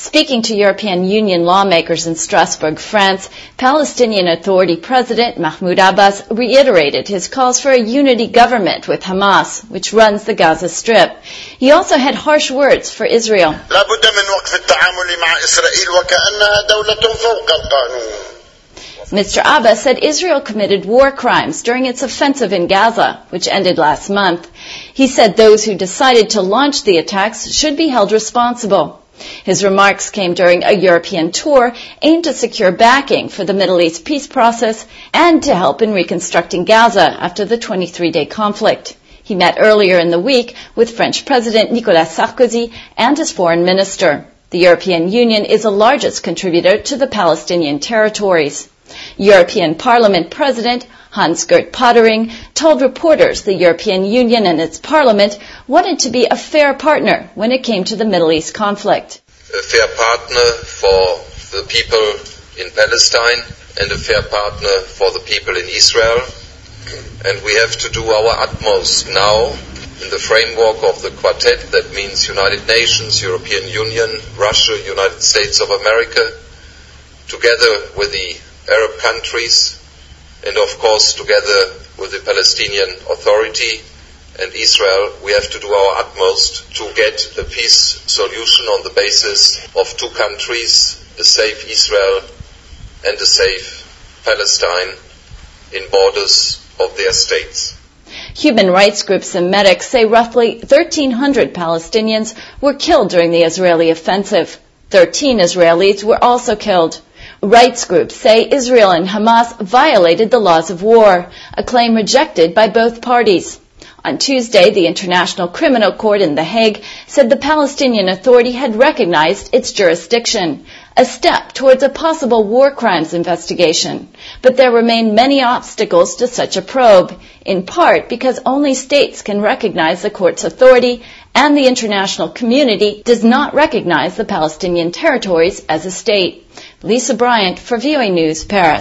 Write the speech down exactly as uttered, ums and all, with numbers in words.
Speaking to European Union lawmakers in Strasbourg, France, Palestinian Authority President Mahmoud Abbas reiterated his calls for a unity government with Hamas, which runs the Gaza Strip. He also had harsh words for Israel. Mister Abbas said Israel committed war crimes during its offensive in Gaza, which ended last month. He said those who decided to launch the attacks should be held responsible. His remarks came during a European tour aimed to secure backing for the Middle East peace process and to help in reconstructing Gaza after the twenty-three day conflict. He met earlier in the week with French President Nicolas Sarkozy and his foreign minister. The European Union is the largest contributor to the Palestinian territories. European Parliament President Hans-Gert Pöttering told reporters the European Union and its Parliament wanted to be a fair partner when it came to the Middle East conflict. A fair partner for the people in Palestine and a fair partner for the people in Israel. And we have to do our utmost now in the framework of the Quartet, that means United Nations, European Union, Russia, United States of America, together with the Arab countries, and of course together with the Palestinian Authority and Israel, we have to do our utmost to get a peace solution on the basis of two countries, a safe Israel and a safe Palestine in borders of their states. Human rights groups and medics say roughly thirteen hundred Palestinians were killed during the Israeli offensive. thirteen Israelis were also killed. Rights groups say Israel and Hamas violated the laws of war, a claim rejected by both parties. On Tuesday, the International Criminal Court in The Hague said the Palestinian Authority had recognized its jurisdiction, a step towards a possible war crimes investigation. But there remain many obstacles to such a probe, in part because only states can recognize the court's authority and the international community does not recognize the Palestinian territories as a state. Lisa Bryant for V O A News, Paris.